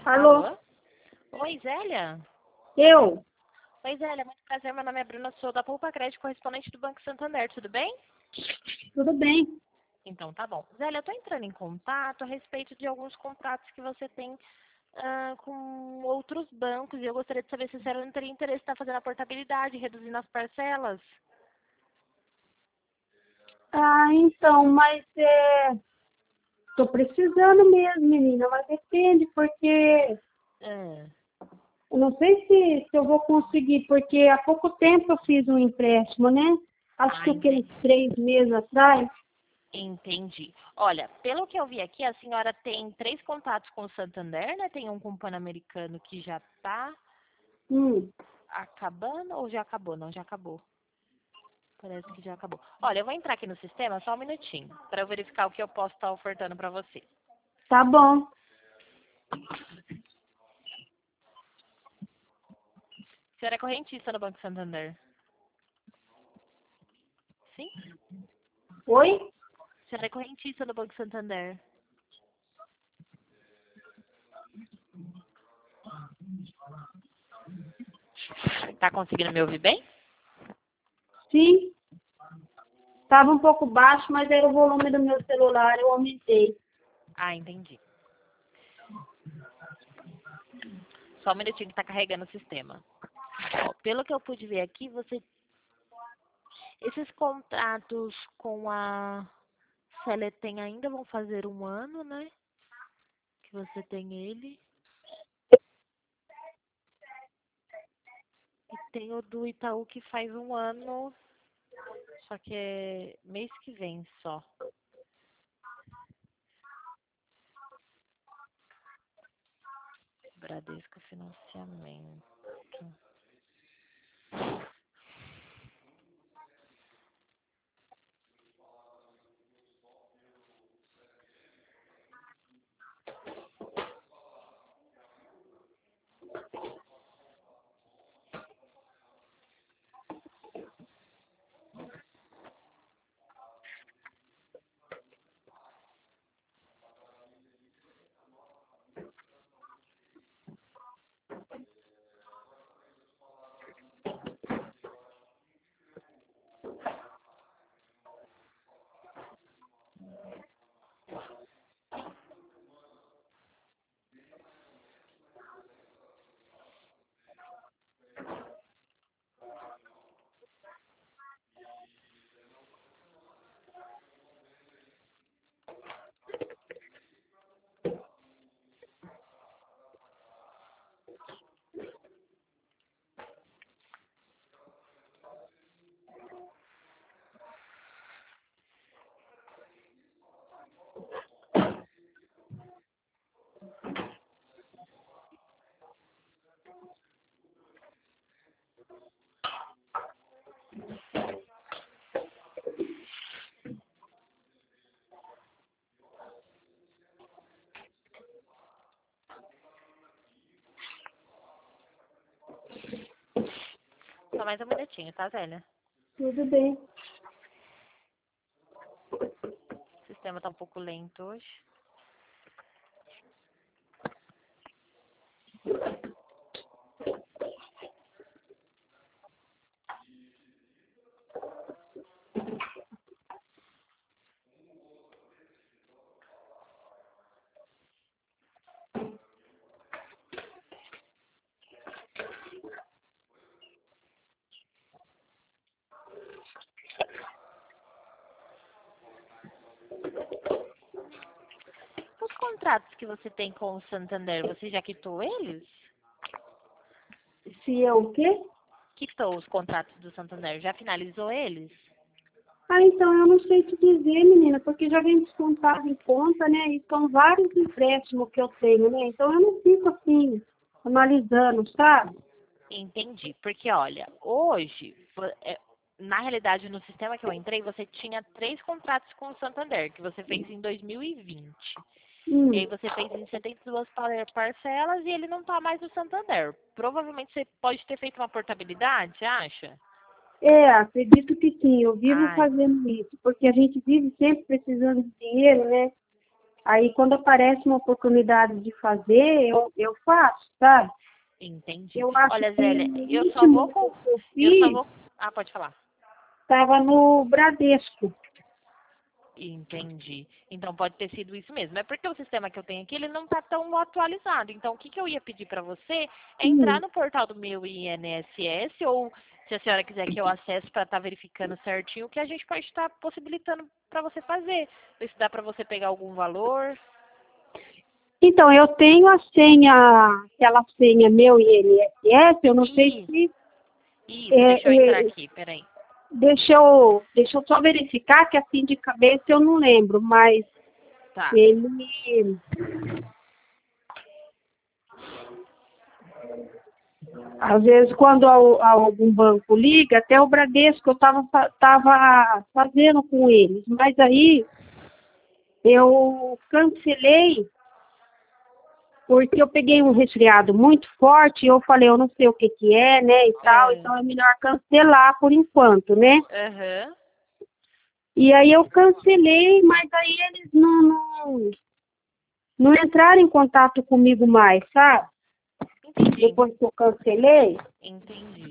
Alô? Alô? Oi, Zélia? Eu? Oi, Zélia, muito prazer. Meu nome é Bruna, sou da Poupa Crédito, correspondente do Banco Santander, tudo bem? Tudo bem? Então, tá bom. Zélia, eu tô entrando em contato a respeito de alguns contratos que você tem com outros bancos e eu gostaria de saber se você não teria interesse em estar fazendo a portabilidade, reduzindo as parcelas. Ah, então, mas tô precisando mesmo, menina, mas depende, porque Ah, eu não sei se eu vou conseguir, porque há pouco tempo eu fiz um empréstimo, né? Acho que aqueles entendi. 3 meses atrás. Entendi. Olha, pelo que eu vi aqui, a senhora tem 3 contatos com o Santander, né? Tem um com o Pan-Americano que já tá Hum, acabando ou já acabou? Não, já acabou. Parece que já acabou. Olha, eu vou entrar aqui no sistema só um minutinho, para eu verificar o que eu posso estar ofertando para você. tá bom. A senhora é correntista no Banco Santander? Sim? Oi? A senhora é correntista no Banco Santander? Tá conseguindo me ouvir bem? Sim. Estava um pouco baixo, mas era o volume do meu celular, eu aumentei. Ah, entendi. Só um minutinho que tá carregando o sistema. Ó, pelo que eu pude ver aqui, esses contratos com a Seletem ainda vão fazer um ano, né? Que você tem ele. E tem o do Itaú que faz um ano, só que é mês que vem só. Bradesco Financiamento. Só mais um minutinho, tá, Zélia? Tudo bem. O sistema tá um pouco lento hoje. Os contratos que você tem com o Santander, você já quitou eles? Se eu o quê? Quitou os contratos do Santander, já finalizou eles? Ah, então eu não sei te dizer, menina, porque já vem descontado em conta, né? E são vários empréstimos que eu tenho, né? Então eu não fico assim, analisando, sabe? Entendi. Porque, olha, hoje, na realidade, no sistema que eu entrei, você tinha 3 contratos com o Santander, que você fez em 2020. E aí Hum. você fez em 72 parcelas e ele não tá mais no Santander. Provavelmente você pode ter feito uma portabilidade, acha? Acredito que sim, eu vivo Ai, fazendo isso, porque a gente vive sempre precisando de dinheiro, né? Aí quando aparece uma oportunidade de fazer, eu faço, sabe? Entendi. Eu acho Olha, que Zélia, o eu só último vou que eu eu só fiz vou Ah, pode falar. estava no Bradesco. Entendi. Então pode ter sido isso mesmo. É porque o sistema que eu tenho aqui, ele não está tão atualizado. Então o que que eu ia pedir para você é entrar Hum. no portal do meu INSS ou se a senhora quiser que eu acesse para estar verificando certinho o que a gente pode estar possibilitando para você fazer. Ver se dá para você pegar algum valor. Então, eu tenho a senha, aquela senha meu INSS, eu não sei Isso, se. isso, deixa eu entrar É, aqui, peraí. deixa eu só verificar, que assim de cabeça eu não lembro, mas Tá. ele. Às vezes, quando algum banco liga, até o Bradesco eu tava fazendo com eles, mas aí eu cancelei porque eu peguei um resfriado muito forte e eu falei, eu não sei o que que é, né, e tal, É. então é melhor cancelar por enquanto, né? Aham. E aí eu cancelei, mas aí eles não entraram em contato comigo mais, sabe? Entendi. Depois que eu cancelei. Entendi.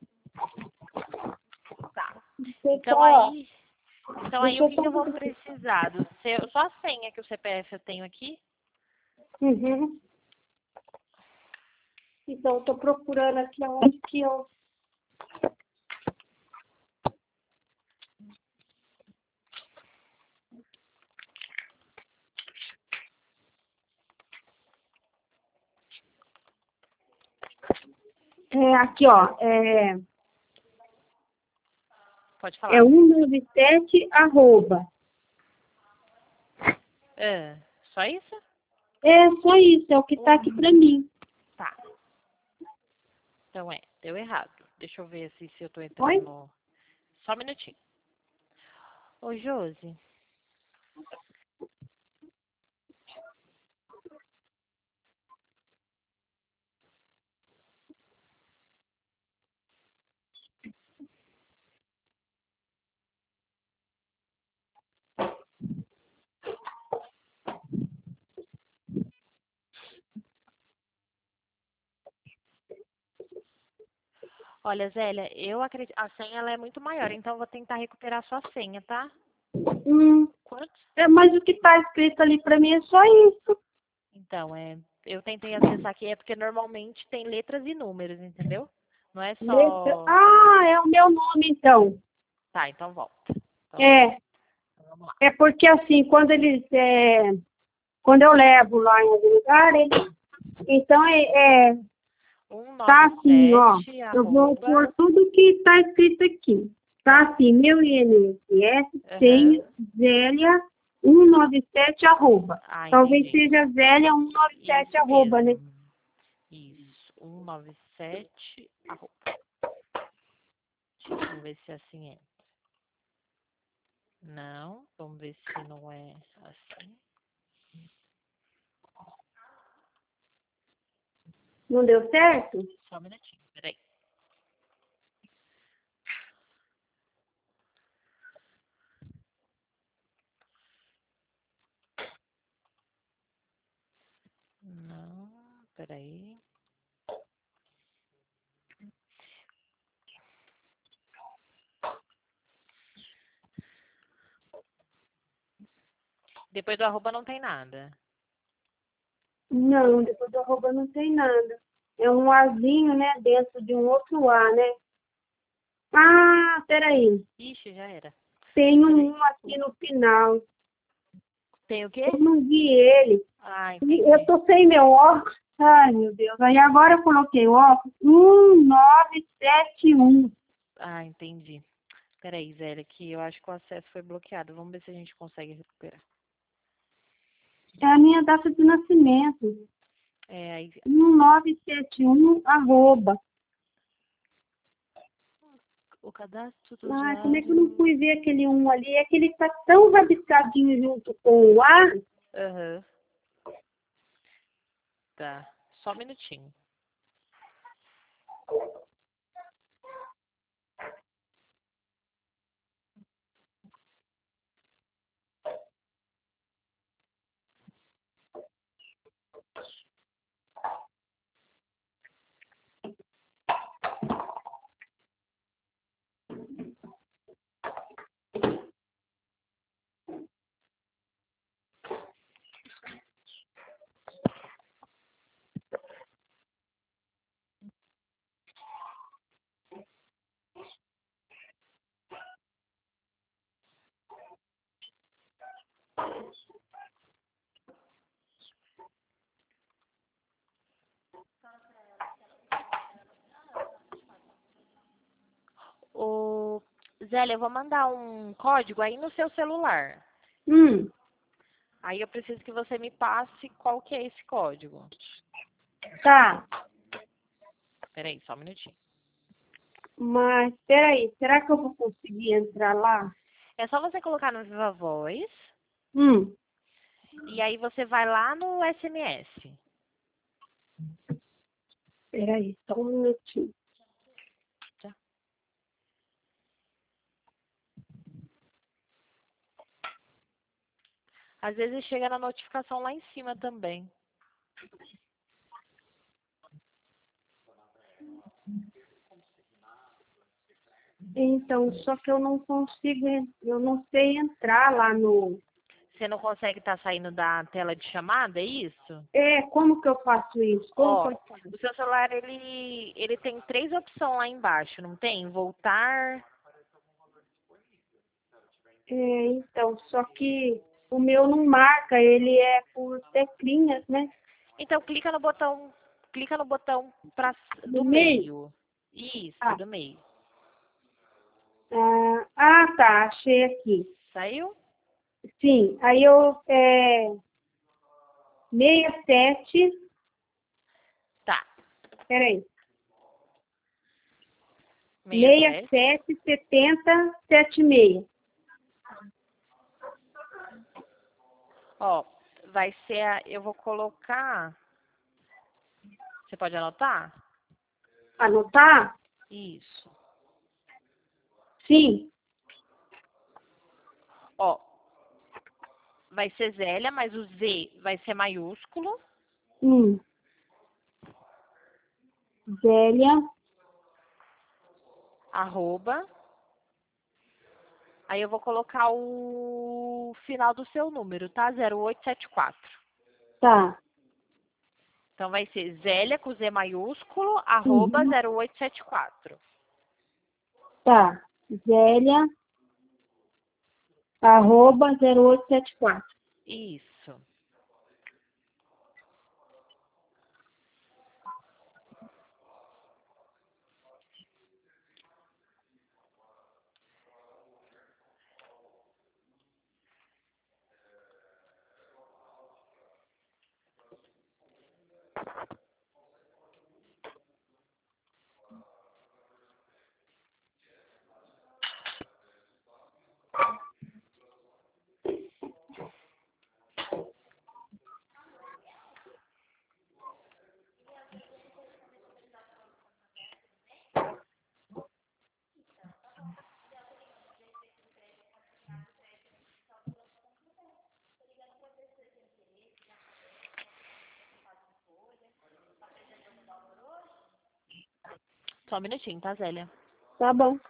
Tá. Deixa eu Então só, aí, então aí deixa o eu que só que eu vou verificar. precisar? Só a senha que o CPF eu tenho aqui? Uhum. Então, eu tô procurando aqui onde que eu. Aqui, ó. Pode É falar. 197 arroba. É, só isso? É só isso, é o que tá aqui pra mim. Tá. Então deu errado. Deixa eu ver se eu tô Oi? entrando no... Só um minutinho. Ô, Josi. Olha, Zélia, eu acredito... A senha, ela é muito maior, então eu vou tentar recuperar a sua senha, tá? Hum, Quantos? mas o que tá escrito ali pra mim é só isso. Então, eu tentei acessar aqui, é porque normalmente tem letras e números, entendeu? Não é só... É o meu nome, então. Tá, então volta. Então, É, vamos lá. é porque assim, quando eu levo lá em algum lugar, então tá assim, ó. 197, Eu vou arroba... pôr tudo que tá escrito aqui. Tá Tá. assim, meu INSS Aham. tem Zélia 197 arroba. Ah, Talvez entendi. seja Zélia 197 Isso arroba, né? mesmo. Isso. 197, arroba. Vamos ver se é assim é. Não. Vamos ver se não é assim. Não deu certo? Só um minutinho. Peraí. Não. Peraí. Depois do arroba não tem nada. Não, depois do arroba não tem nada. É um Azinho, né? Dentro de um outro A, né? Ah, peraí. Ixi, já era. Tem Peraí. um aqui no final. Tem o quê? Eu não vi ele. Ah, Eu entendi. tô sem meu óculos. Ai, meu Deus. Aí agora eu coloquei o óculos. 1971. Ah, entendi. Peraí, Zélia, que eu acho que o acesso foi bloqueado. Vamos ver se a gente consegue recuperar. É a minha data de nascimento. Aí 1971, arroba. o cadastro do Ai, como é que eu não usuário. fui ver aquele um ali? É que ele tá tão rabiscadinho junto com o A. Aham. Tá. Só um minutinho. Zélia, eu vou mandar um código aí no seu celular. Hum, Aí eu preciso que você me passe qual que é esse código. tá. Peraí, só um minutinho. Mas, peraí, será que eu vou conseguir entrar lá? É só você colocar no Viva Voz Hum, e aí você vai lá no SMS. peraí, só um minutinho. Tá? Às vezes chega na notificação lá em cima também. Então, só que eu não consigo, eu não sei entrar lá no... Você não consegue estar saindo da tela de chamada, é isso? Como que eu faço isso? Como que Ó, eu faço? o seu celular, ele tem 3 opções lá embaixo, não tem? Voltar. Então, só que o meu não marca, ele é por teclinhas, né? Então clica no botão No do meio? meio. Isso, Ah, do meio. tá, achei aqui. Saiu? Sim, aí eu, 67, Tá. peraí, 67. 67, 70, 76. Ó, vai ser eu vou colocar. Você pode anotar? Anotar? Isso. Sim. Ó, vai ser Zélia, mas o Z vai ser maiúsculo. Hum. Zélia, Arroba. Aí eu vou colocar o final do seu número, tá? 0874. tá. Então vai ser Zélia com Z maiúsculo, arroba Uhum. 0874. Tá. Zélia, arroba 0874. Isso. Só um minutinho, tá, Zélia? Tá bom.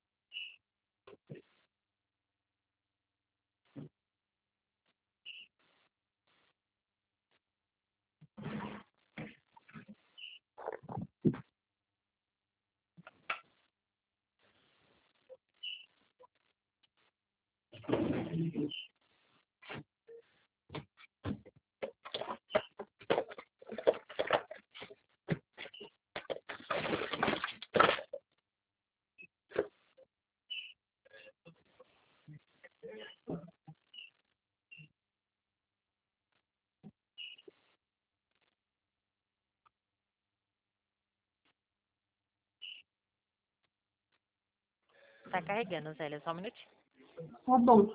Tá carregando, Zélia, só um minutinho. Tá bom.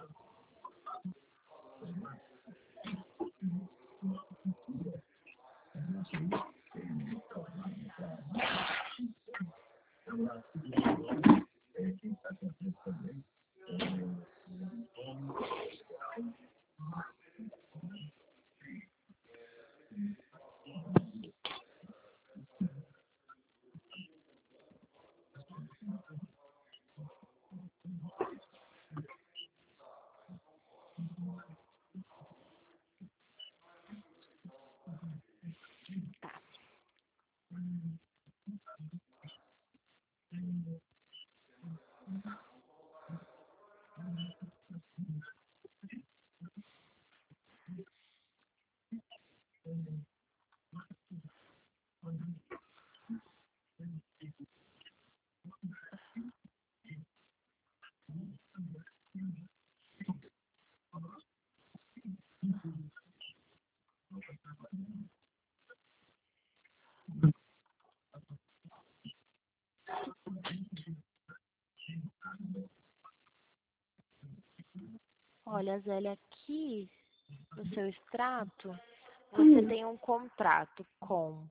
Olha, Zélia, aqui no seu extrato, você tem um contrato com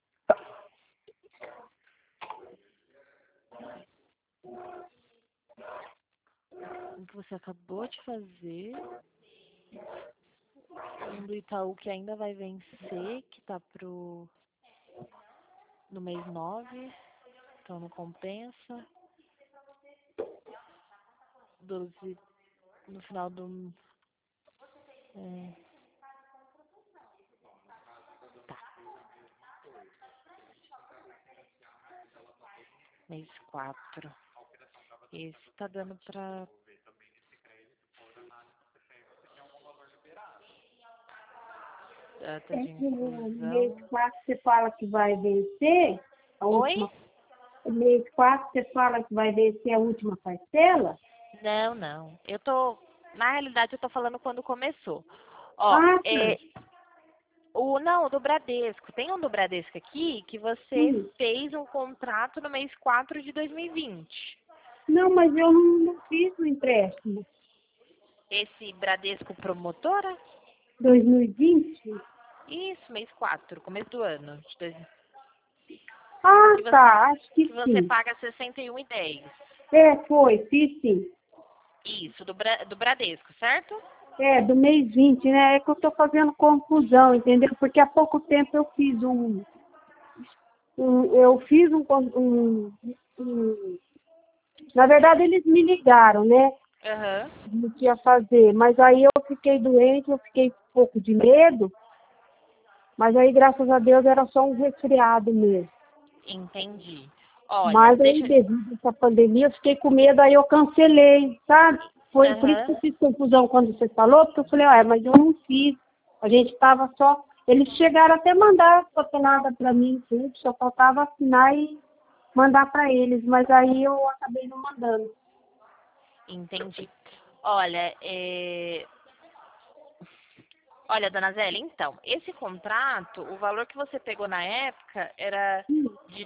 o que você acabou de fazer, um do Itaú que ainda vai vencer, que tá no mês 9, então não compensa. 12 no final do... Tá, mês 4. Esse tá dando pra... Data de No mês inclusão... 4 você fala que vai vencer a última. Oi? No mês 4 você fala que vai vencer a última parcela? Não. Na realidade, eu tô falando quando começou. Ó, Ah, tá. não, do Bradesco. Tem um do Bradesco aqui que você Sim. fez um contrato no mês 4 de 2020. Não, mas eu não fiz o empréstimo. Esse Bradesco Promotora? 2020? Isso, mês 4, começo do ano. Ah, Que você, tá. Acho que que você sim. paga 61,10. Foi, fiz sim. Isso, do Bradesco, certo? Do mês 20, né? É que eu tô fazendo confusão, entendeu? Porque há pouco tempo eu fiz eu fiz na verdade eles me ligaram, né? Aham. Do que ia fazer, mas aí eu fiquei doente, eu fiquei um pouco de medo, mas aí graças a Deus era só um resfriado mesmo. Entendi. Olha, Mas aí devido a essa pandemia eu fiquei com medo, aí eu cancelei, sabe? Foi por isso que eu Aham. fiz confusão quando você falou, porque eu falei, mas eu não fiz. A gente estava só. Eles chegaram até a mandar papelada para mim, tudo, só faltava assinar e mandar para eles, mas aí eu acabei não mandando. Entendi. Olha, Olha, dona Zélia, então, esse contrato, o valor que você pegou na época era de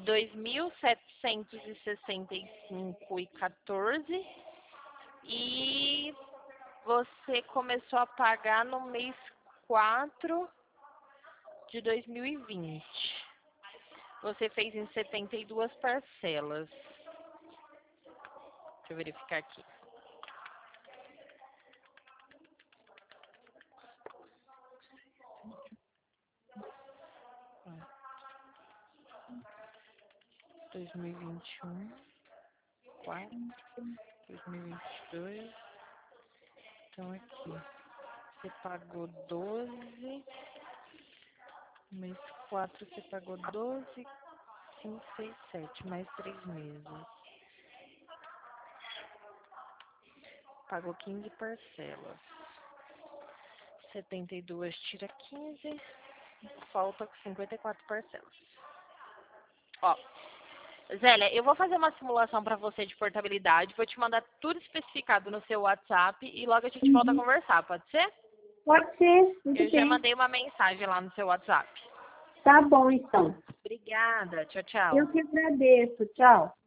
2.765,14 e você começou a pagar no mês 4 de 2020. Você fez em 72 parcelas. Deixa eu verificar aqui. Ó, 2021, 4, 2022. Então aqui, você pagou 12, mês 4 você pagou 12, 5, 6, 7, mais 3 meses. Pagou 15 parcelas. 72 tira 15, falta 54 parcelas. Ó, Zélia, eu vou fazer uma simulação para você de portabilidade, vou te mandar tudo especificado no seu WhatsApp e logo a gente volta a conversar, pode ser? Pode ser, tudo Eu já bem. mandei uma mensagem lá no seu WhatsApp. Tá bom, então. Obrigada, tchau, tchau. Eu que agradeço. Tchau.